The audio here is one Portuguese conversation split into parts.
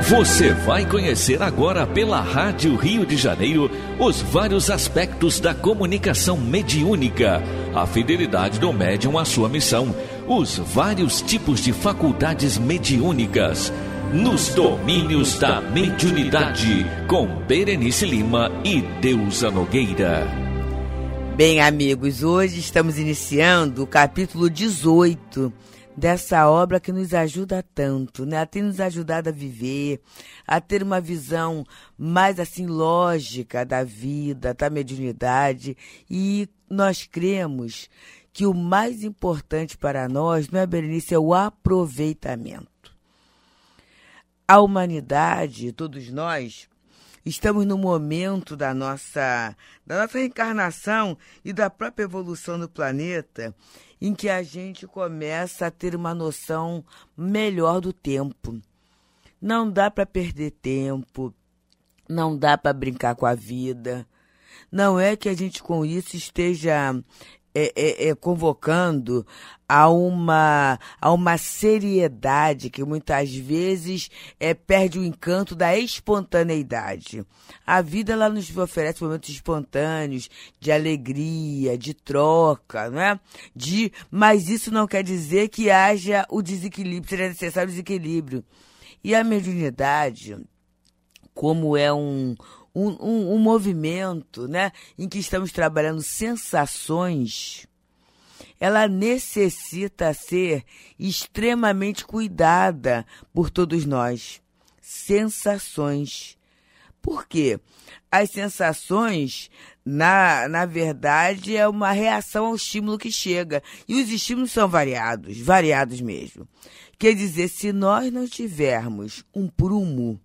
Você vai conhecer agora pela Rádio Rio de Janeiro os vários aspectos da comunicação mediúnica, a fidelidade do médium à sua missão, os vários tipos de faculdades mediúnicas, nos domínios da mediunidade, com Berenice Lima e Deusa Nogueira. Bem, amigos, hoje estamos iniciando o capítulo 18 dessa obra que nos ajuda tanto, né? Tem nos ajudado a viver, a ter uma visão mais assim lógica da vida, da mediunidade, e nós cremos que o mais importante para nós, não é, Berenice, é o aproveitamento. A humanidade, todos nós, estamos no momento da nossa reencarnação e da própria evolução do planeta, em que a gente começa a ter uma noção melhor do tempo. Não dá para perder tempo, não dá para brincar com a vida. Não é que a gente com isso esteja convocando a uma seriedade que muitas vezes perde o encanto da espontaneidade. A vida ela nos oferece momentos espontâneos, de alegria, de troca, não é? Mas isso não quer dizer que haja o desequilíbrio, seja necessário o desequilíbrio. E a mediunidade, como é um movimento, né, em que estamos trabalhando sensações, ela necessita ser extremamente cuidada por todos nós. Sensações. Por quê? As sensações, na verdade, é uma reação ao estímulo que chega. E os estímulos são variados mesmo. Quer dizer, se nós não tivermos um prumo,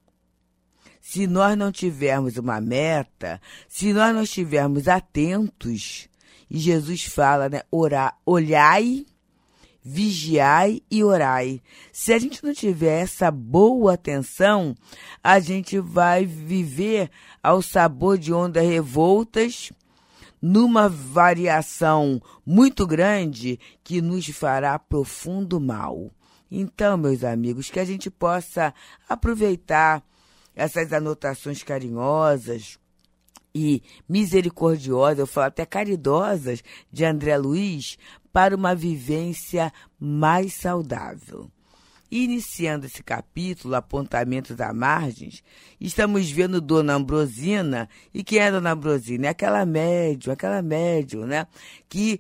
se nós não tivermos uma meta, se nós não estivermos atentos, e Jesus fala, né, olhai, vigiai e orai. Se a gente não tiver essa boa atenção, a gente vai viver ao sabor de ondas revoltas, numa variação muito grande que nos fará profundo mal. Então, meus amigos, que a gente possa aproveitar essas anotações carinhosas e misericordiosas, eu falo até caridosas, de André Luiz, para uma vivência mais saudável. Iniciando esse capítulo, Apontamentos à Margens, estamos vendo Dona Ambrosina. E quem é Dona Ambrosina? É aquela médium, né? Que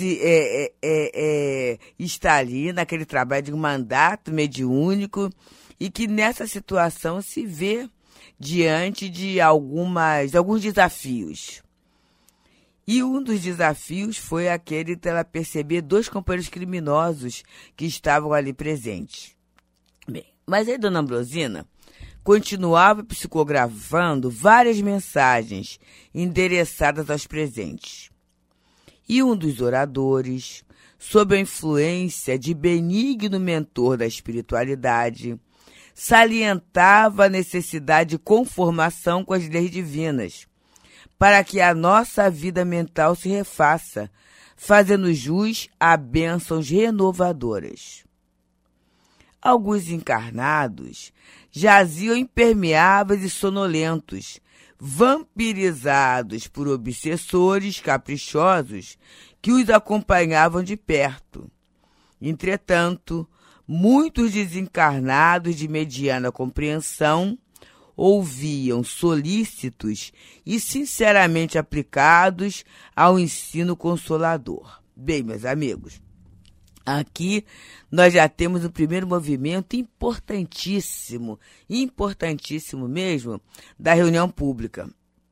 está ali naquele trabalho de um mandato mediúnico, e que nessa situação se vê diante de alguns desafios. E um dos desafios foi aquele de ela perceber 2 companheiros criminosos que estavam ali presentes. Bem, mas aí Dona Ambrosina continuava psicografando várias mensagens endereçadas aos presentes. E um dos oradores, sob a influência de benigno mentor da espiritualidade, salientava a necessidade de conformação com as leis divinas, para que a nossa vida mental se refaça, fazendo jus a bênçãos renovadoras. Alguns encarnados jaziam impermeáveis e sonolentos, vampirizados por obsessores caprichosos que os acompanhavam de perto. Entretanto, muitos desencarnados de mediana compreensão ouviam solícitos e sinceramente aplicados ao ensino consolador. Bem, meus amigos, aqui nós já temos o primeiro movimento importantíssimo mesmo, da reunião pública.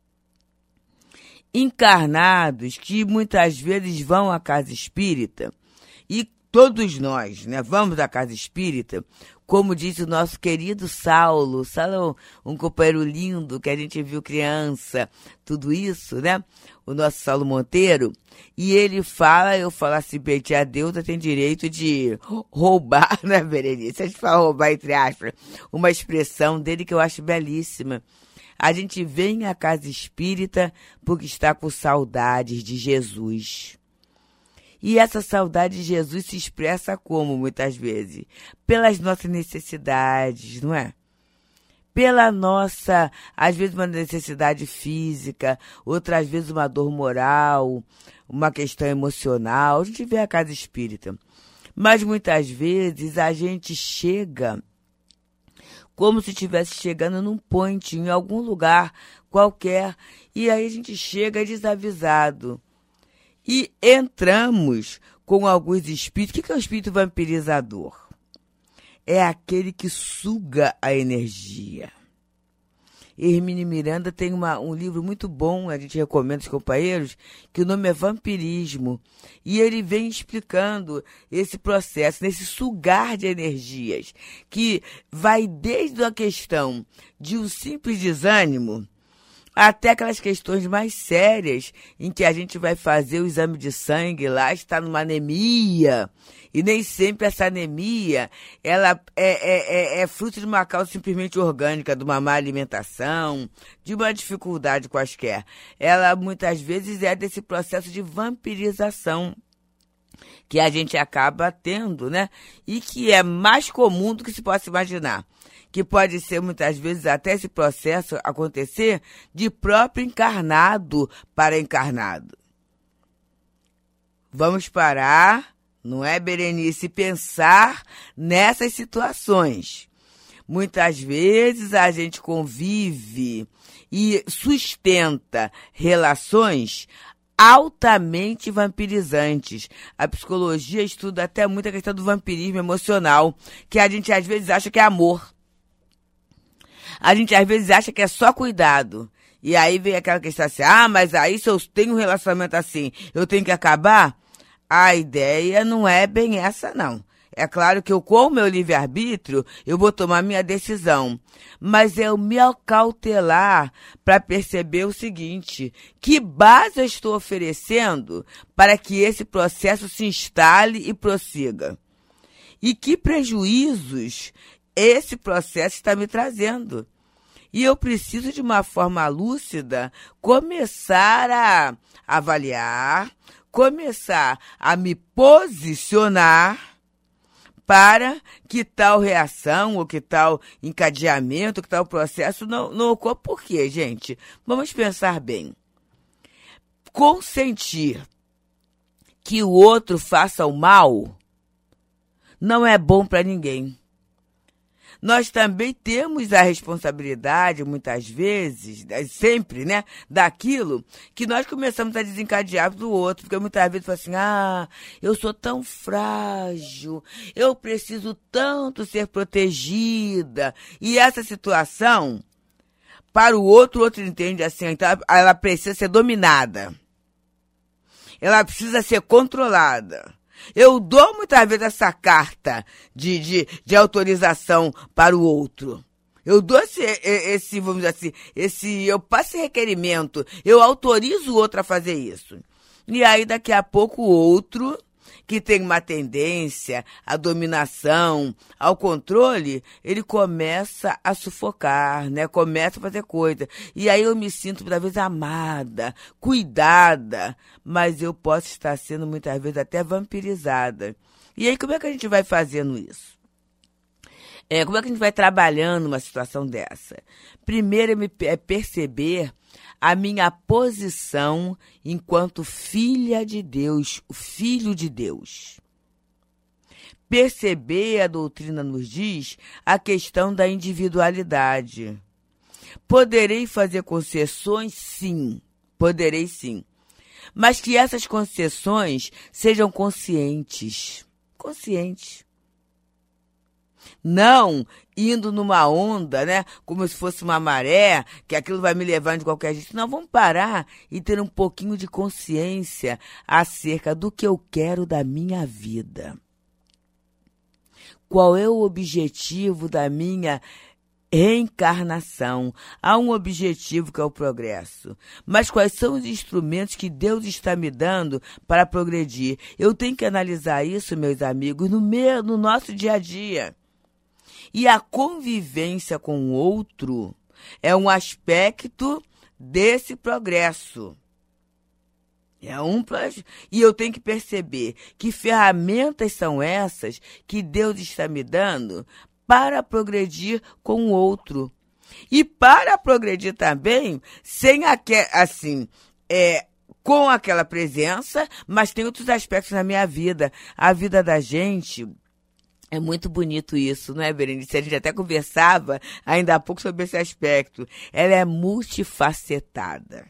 Encarnados que muitas vezes vão à casa espírita, e todos nós, né, vamos à casa espírita, como disse o nosso querido Saulo, um companheiro lindo que a gente viu criança, tudo isso, né? O nosso Saulo Monteiro, e ele fala, eu falo assim, a Deusa tem direito de roubar, né, Berenice? A gente fala roubar, entre aspas, uma expressão dele que eu acho belíssima. A gente vem à casa espírita porque está com saudades de Jesus. E essa saudade de Jesus se expressa como, muitas vezes? Pelas nossas necessidades, não é? pela nossa, às vezes uma necessidade física, outras vezes uma dor moral, uma questão emocional. A gente vê a casa espírita. Mas muitas vezes a gente chega como se estivesse chegando num point, em algum lugar qualquer, e aí a gente chega desavisado. E entramos com alguns espíritos. O que é o espírito vampirizador? É aquele que suga a energia. Hermínio Miranda tem um livro muito bom, a gente recomenda aos companheiros, que o nome é Vampirismo. E ele vem explicando esse processo, nesse sugar de energias, que vai desde a questão de um simples desânimo, até aquelas questões mais sérias em que a gente vai fazer o exame de sangue lá, está numa anemia, e nem sempre essa anemia ela é fruto de uma causa simplesmente orgânica, de uma má alimentação, de uma dificuldade quaisquer. Ela muitas vezes é desse processo de vampirização que a gente acaba tendo, né? E que é mais comum do que se possa imaginar. Que pode ser, muitas vezes, até esse processo acontecer de próprio encarnado para encarnado. Vamos parar, não é, Berenice, pensar nessas situações. Muitas vezes a gente convive e sustenta relações altamente vampirizantes. A psicologia estuda até muito a questão do vampirismo emocional, que a gente às vezes acha que é amor. A gente às vezes acha que é só cuidado. E aí vem aquela questão assim, mas aí se eu tenho um relacionamento assim, eu tenho que acabar? A ideia não é bem essa, não. É claro que eu, com o meu livre-arbítrio, eu vou tomar minha decisão. Mas é eu me acautelar para perceber o seguinte, que base eu estou oferecendo para que esse processo se instale e prossiga? E que prejuízos esse processo está me trazendo? E eu preciso, de uma forma lúcida, começar a avaliar, começar a me posicionar para que tal reação, ou que tal encadeamento, que tal processo não ocorra. Por quê, gente? Vamos pensar bem. Consentir que o outro faça o mal não é bom para ninguém. Nós também temos a responsabilidade, muitas vezes, sempre, né, daquilo que nós começamos a desencadear do outro, porque muitas vezes fala assim, eu sou tão frágil, eu preciso tanto ser protegida, e essa situação, para o outro entende assim, então ela precisa ser dominada, ela precisa ser controlada. Eu dou muitas vezes essa carta de autorização para o outro. Eu dou esse, vamos dizer assim, eu passo esse requerimento, eu autorizo o outro a fazer isso. E aí daqui a pouco o outro, que tem uma tendência à dominação, ao controle, ele começa a sufocar, né? Começa a fazer coisa. E aí eu me sinto, muitas vezes, amada, cuidada, mas eu posso estar sendo, muitas vezes, até vampirizada. E aí, como é que a gente vai fazendo isso? Como é que a gente vai trabalhando uma situação dessa? Primeiro é perceber a minha posição enquanto filha de Deus, o filho de Deus. Perceber, a doutrina nos diz, a questão da individualidade. Poderei fazer concessões? Sim, poderei sim. Mas que essas concessões sejam conscientes. Conscientes. Não indo numa onda, né? Como se fosse uma maré, que aquilo vai me levando de qualquer jeito. Não, vamos parar e ter um pouquinho de consciência acerca do que eu quero da minha vida. Qual é o objetivo da minha reencarnação? Há um objetivo que é o progresso. Mas quais são os instrumentos que Deus está me dando para progredir? Eu tenho que analisar isso, meus amigos, no nosso dia a dia. E a convivência com o outro é um aspecto desse progresso. E eu tenho que perceber que ferramentas são essas que Deus está me dando para progredir com o outro. E para progredir também, sem com aquela presença, mas tem outros aspectos na minha vida. A vida da gente é muito bonito isso, não é, Berenice? A gente até conversava ainda há pouco sobre esse aspecto. Ela é multifacetada.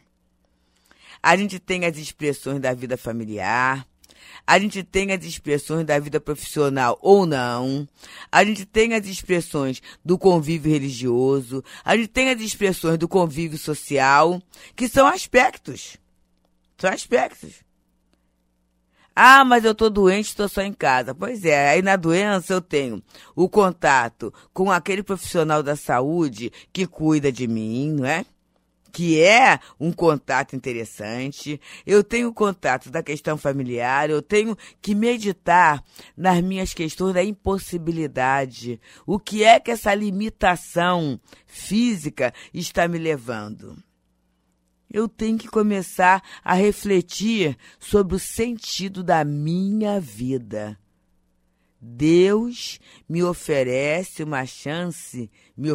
A gente tem as expressões da vida familiar, a gente tem as expressões da vida profissional ou não, a gente tem as expressões do convívio religioso, a gente tem as expressões do convívio social, que são aspectos. São aspectos. Ah, mas eu estou doente, estou só em casa. Pois é, aí na doença eu tenho o contato com aquele profissional da saúde que cuida de mim, não é? Que é um contato interessante. Eu tenho contato da questão familiar, eu tenho que meditar nas minhas questões da impossibilidade. O que é que essa limitação física está me levando? Eu tenho que começar a refletir sobre o sentido da minha vida. Deus me ofereceu uma chance,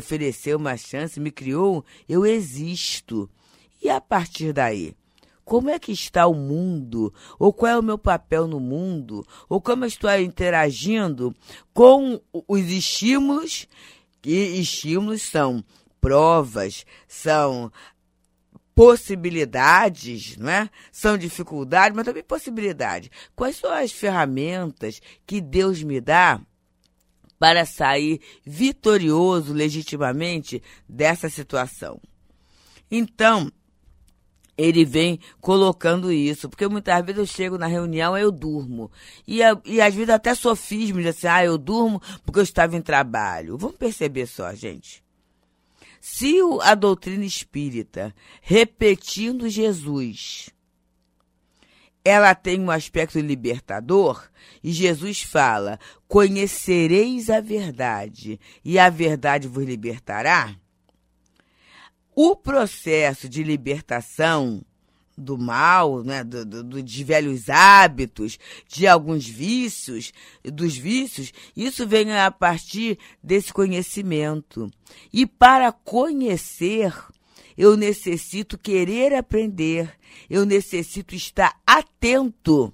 me criou, eu existo. E a partir daí, como é que está o mundo? Ou qual é o meu papel no mundo? Ou como eu estou interagindo com os estímulos? E estímulos são provas, são possibilidades, não é? São dificuldades, mas também possibilidades. Quais são as ferramentas que Deus me dá para sair vitorioso legitimamente dessa situação? Então, ele vem colocando isso, porque muitas vezes eu chego na reunião e eu durmo. E às vezes até sofismo, assim, eu durmo porque eu estava em trabalho. Vamos perceber só, gente. Se a doutrina espírita, repetindo Jesus, ela tem um aspecto libertador, e Jesus fala, conhecereis a verdade, e a verdade vos libertará, o processo de libertação do mal, né, de velhos hábitos, de alguns vícios, dos vícios, isso vem a partir desse conhecimento. E para conhecer, eu necessito querer aprender, eu necessito estar atento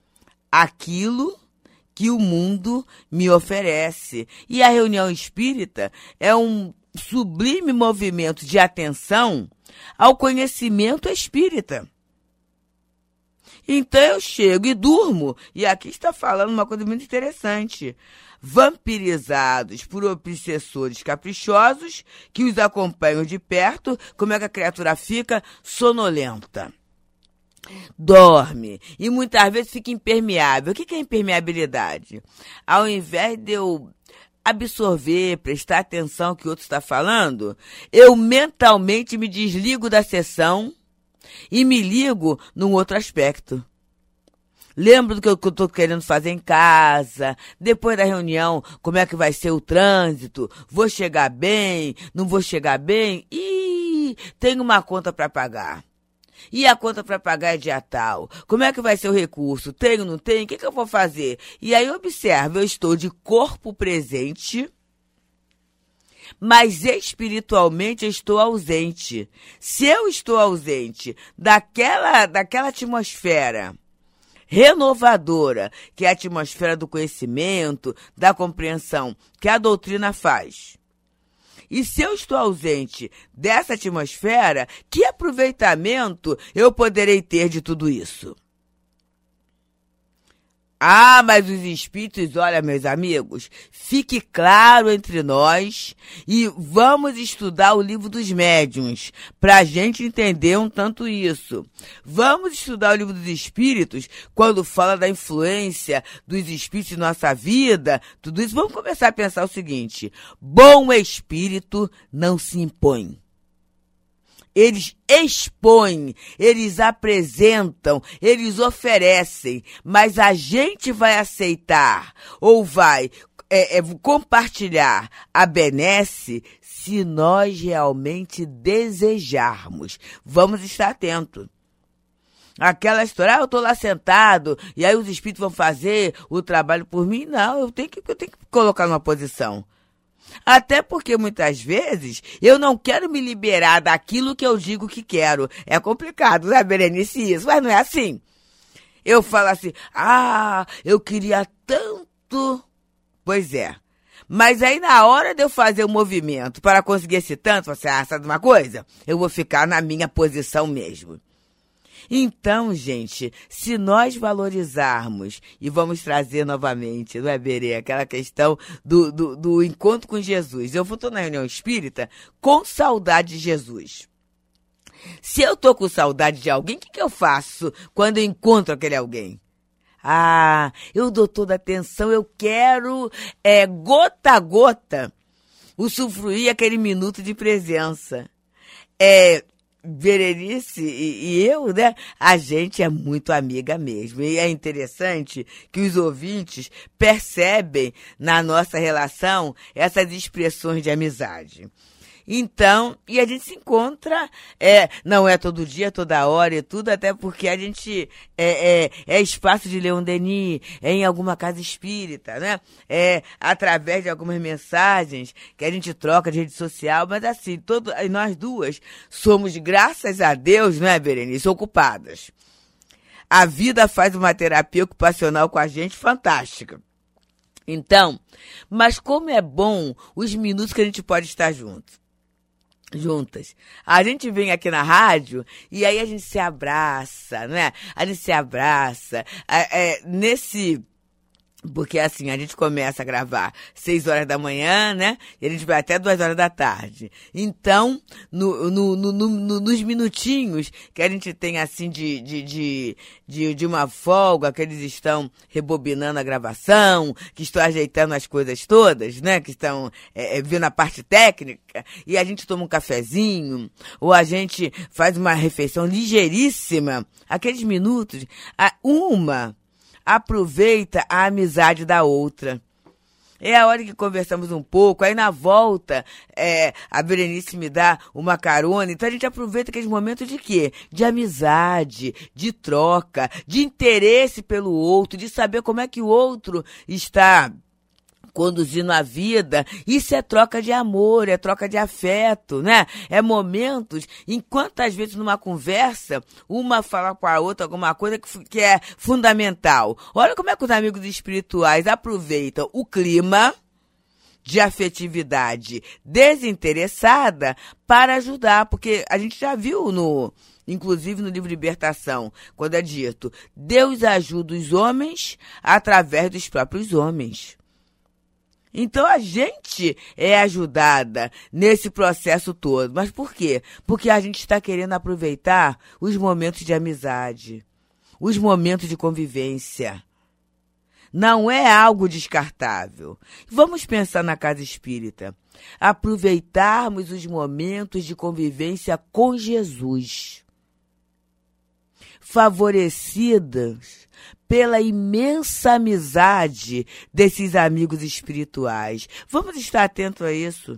àquilo que o mundo me oferece. E a reunião espírita é um sublime movimento de atenção ao conhecimento espírita. Então eu chego e durmo, e aqui está falando uma coisa muito interessante. Vampirizados por obsessores caprichosos que os acompanham de perto, como é que a criatura fica? Sonolenta. Dorme, e muitas vezes fica impermeável. O que é impermeabilidade? Ao invés de eu absorver, prestar atenção ao que o outro está falando, eu mentalmente me desligo da sessão e me ligo num outro aspecto. Lembro do que eu estou querendo fazer em casa, depois da reunião, como é que vai ser o trânsito, vou chegar bem, não vou chegar bem, tenho uma conta para pagar. E a conta para pagar é dia tal. Como é que vai ser o recurso? Tenho, não tenho? O que eu vou fazer? E aí observa, eu estou de corpo presente, mas espiritualmente eu estou ausente. Se eu estou ausente daquela atmosfera renovadora, que é a atmosfera do conhecimento, da compreensão, que a doutrina faz, e se eu estou ausente dessa atmosfera, que aproveitamento eu poderei ter de tudo isso? Ah, mas os espíritos, olha, meus amigos, fique claro entre nós e vamos estudar o livro dos médiuns, para a gente entender um tanto isso. Vamos estudar o livro dos espíritos, quando fala da influência dos espíritos em nossa vida, tudo isso. Vamos começar a pensar o seguinte: bom espírito não se impõe. Eles expõem, eles apresentam, eles oferecem, mas a gente vai aceitar ou vai compartilhar a benesse se nós realmente desejarmos. Vamos estar atentos. Aquela história, eu estou lá sentado e aí os espíritos vão fazer o trabalho por mim. Não, eu tenho que colocar numa posição. Até porque muitas vezes eu não quero me liberar daquilo que eu digo que quero. É complicado, né, Berenice, isso? Mas não é assim. Eu falo assim, eu queria tanto. Pois é. Mas aí na hora de eu fazer o movimento para conseguir esse tanto, você sabe de uma coisa? Eu vou ficar na minha posição mesmo. Então, gente, se nós valorizarmos, e vamos trazer novamente, não é, Berê? Aquela questão do encontro com Jesus. Eu estou na reunião espírita com saudade de Jesus. Se eu estou com saudade de alguém, o que eu faço quando eu encontro aquele alguém? Eu dou toda a atenção, eu quero, gota a gota, usufruir aquele minuto de presença. Berenice e eu, né? A gente é muito amiga mesmo. E é interessante que os ouvintes percebem na nossa relação essas expressões de amizade. Então, e a gente se encontra, não é todo dia, toda hora e tudo, até porque a gente é espaço de Leon Denis, em alguma casa espírita, né? Através de algumas mensagens que a gente troca de rede social, mas assim, nós duas somos, graças a Deus, né, Berenice, ocupadas. A vida faz uma terapia ocupacional com a gente fantástica. Então, mas como é bom os minutos que a gente pode estar juntas. A gente vem aqui na rádio e aí a gente se abraça, né? A gente se abraça. Porque assim, a gente começa a gravar 6 horas da manhã, né? E a gente vai até 2 horas da tarde. Então, nos minutinhos que a gente tem assim de uma folga, que eles estão rebobinando a gravação, que estão ajeitando as coisas todas, né? Que estão vendo a parte técnica, e a gente toma um cafezinho, ou a gente faz uma refeição ligeiríssima, aqueles minutos, aproveita a amizade da outra. É a hora que conversamos um pouco, aí na volta, a Berenice me dá uma carona, então a gente aproveita aqueles momentos de quê? De amizade, de troca, de interesse pelo outro, de saber como é que o outro está conduzindo a vida. Isso é troca de amor, é troca de afeto, né? É momentos em quantas vezes numa conversa, uma fala com a outra alguma coisa que é fundamental. Olha como é que os amigos espirituais aproveitam o clima de afetividade desinteressada para ajudar, porque a gente já viu inclusive no livro Libertação, quando é dito, Deus ajuda os homens através dos próprios homens. Então a gente é ajudada nesse processo todo. Mas por quê? Porque a gente está querendo aproveitar os momentos de amizade, os momentos de convivência. Não é algo descartável. Vamos pensar na casa espírita. Aproveitarmos os momentos de convivência com Jesus. Favorecidas pela imensa amizade desses amigos espirituais. Vamos estar atentos a isso.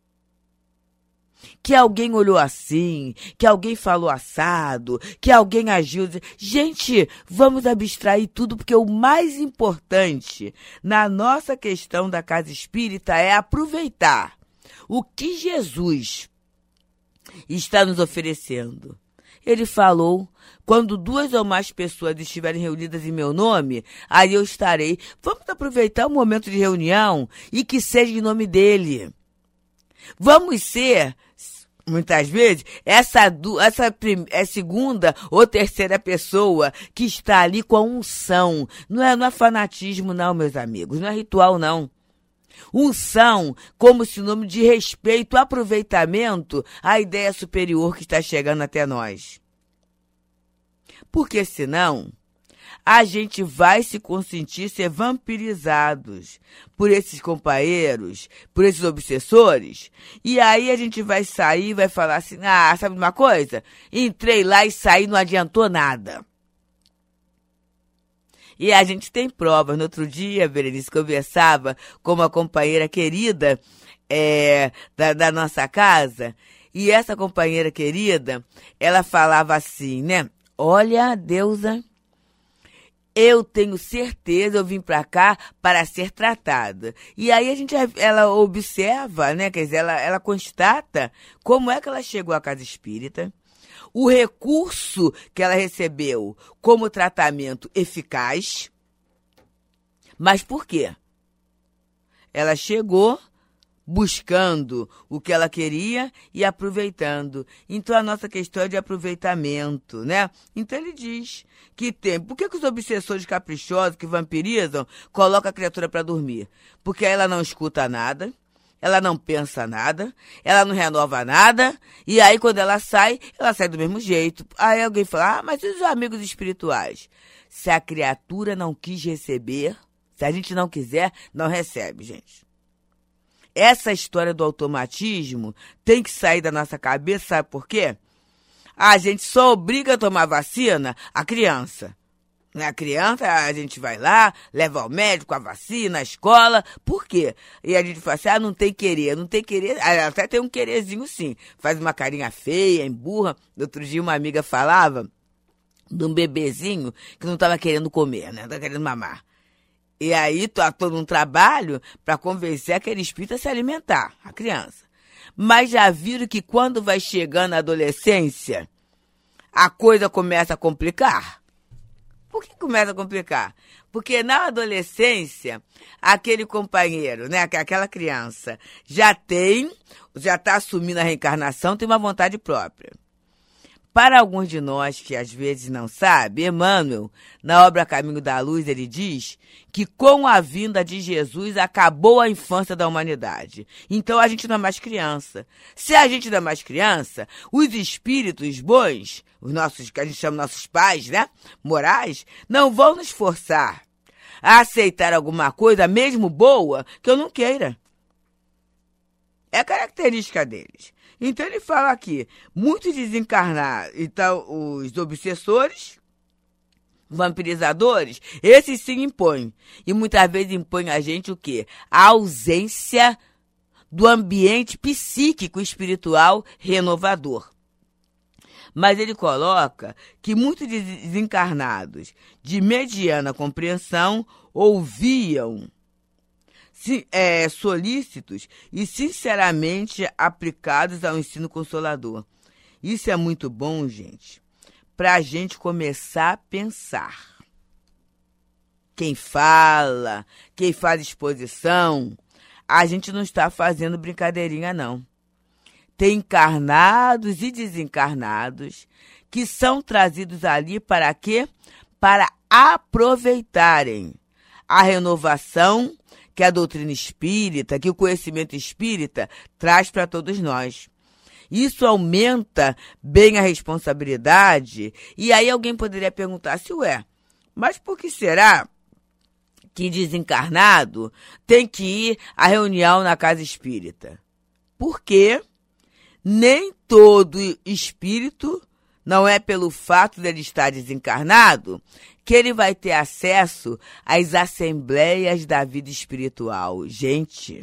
Que alguém olhou assim, que alguém falou assado, que alguém agiu. Gente, vamos abstrair tudo, porque o mais importante na nossa questão da casa espírita é aproveitar o que Jesus está nos oferecendo. Ele falou, quando 2 ou mais pessoas estiverem reunidas em meu nome, aí eu estarei. Vamos aproveitar o momento de reunião e que seja em nome dele. Vamos ser, muitas vezes, essa segunda ou terceira pessoa que está ali com a unção. Não é fanatismo não, meus amigos, não é ritual não. Unção como sinônimo de respeito, aproveitamento à ideia superior que está chegando até nós. Porque senão a gente vai se consentir ser vampirizados por esses companheiros, por esses obsessores, e aí a gente vai sair e vai falar assim, sabe de uma coisa? Entrei lá e saí, não adiantou nada. E a gente tem provas. No outro dia, Berenice, conversava com uma companheira querida da nossa casa, e essa companheira querida, ela falava assim, né? Olha, Deusa, eu tenho certeza, eu vim para cá para ser tratada. E aí ela observa, né? Quer dizer, ela constata como é que ela chegou à casa espírita, o recurso que ela recebeu como tratamento eficaz. Mas por quê? Ela chegou buscando o que ela queria e aproveitando. Então, a nossa questão é de aproveitamento, né? Então, ele diz que por que os obsessores caprichosos que vampirizam colocam a criatura para dormir? Porque ela não escuta nada, ela não pensa nada, ela não renova nada, e aí, quando ela sai do mesmo jeito. Aí alguém fala, mas e os amigos espirituais? Se a criatura não quis receber, se a gente não quiser, não recebe, gente. Essa história do automatismo tem que sair da nossa cabeça, sabe por quê? A gente só obriga a tomar vacina a criança. A criança, a gente vai lá, leva ao médico, a vacina, a escola. Por quê? E a gente fala assim, não tem querer. Até tem um quererzinho sim. Faz uma carinha feia, emburra. Outro dia uma amiga falava de um bebezinho que não estava querendo comer, né? Não estava querendo mamar. E aí, estou num trabalho para convencer aquele espírito a se alimentar, a criança. Mas já viram que quando vai chegando a adolescência, a coisa começa a complicar? Por que começa a complicar? Porque na adolescência, aquele companheiro, né, aquela criança, já está assumindo a reencarnação, tem uma vontade própria. Para alguns de nós que às vezes não sabem, Emmanuel, na obra Caminho da Luz, ele diz que com a vinda de Jesus acabou a infância da humanidade. Então a gente não é mais criança. Se a gente não é mais criança, os espíritos bons, os nossos, que a gente chama nossos pais, né, morais, não vão nos forçar a aceitar alguma coisa, mesmo boa, que eu não queira. É característica deles. Então ele fala aqui, muitos desencarnados, então os obsessores, vampirizadores, esses se impõem. E muitas vezes impõem a gente o quê? A ausência do ambiente psíquico espiritual renovador. Mas ele coloca que muitos desencarnados de mediana compreensão ouviam solícitos e sinceramente aplicados ao ensino consolador. Isso é muito bom, gente, para a gente começar a pensar. Quem fala, quem faz exposição, a gente não está fazendo brincadeirinha, não. Tem encarnados e desencarnados que são trazidos ali para quê? Para aproveitarem a renovação que a doutrina espírita, que o conhecimento espírita traz para todos nós. Isso aumenta bem a responsabilidade. E aí alguém poderia perguntar mas por que será que desencarnado tem que ir à reunião na casa espírita? Porque nem todo espírito, não é pelo fato de ele estar desencarnado, que ele vai ter acesso às assembleias da vida espiritual. Gente,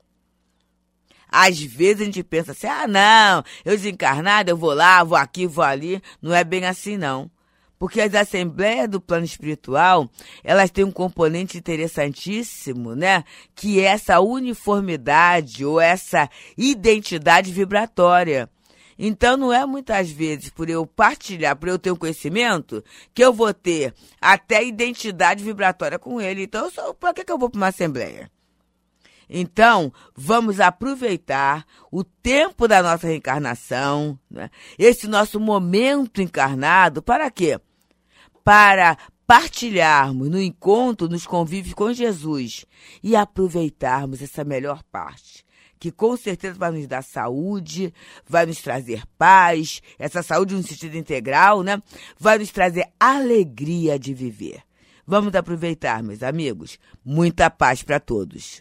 às vezes a gente pensa assim, não, eu desencarnado, eu vou lá, vou aqui, vou ali. Não é bem assim, não. Porque as assembleias do plano espiritual, elas têm um componente interessantíssimo, né? Que é essa uniformidade ou essa identidade vibratória. Então, não é muitas vezes por eu partilhar, por eu ter um conhecimento, que eu vou ter até identidade vibratória com ele. Então, para que eu vou para uma assembleia? Então, vamos aproveitar o tempo da nossa reencarnação, né? Esse nosso momento encarnado, para quê? Para partilharmos no encontro, nos convívios com Jesus e aproveitarmos essa melhor parte, que com certeza vai nos dar saúde, vai nos trazer paz, essa saúde no sentido integral, né? Vai nos trazer alegria de viver. Vamos aproveitar, meus amigos. Muita paz para todos.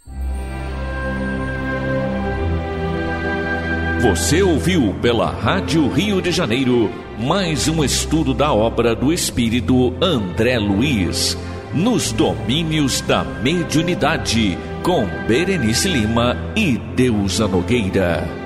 Você ouviu pela Rádio Rio de Janeiro mais um estudo da obra do espírito André Luiz, Nos Domínios da Mediunidade, com Berenice Lima e Deusa Nogueira.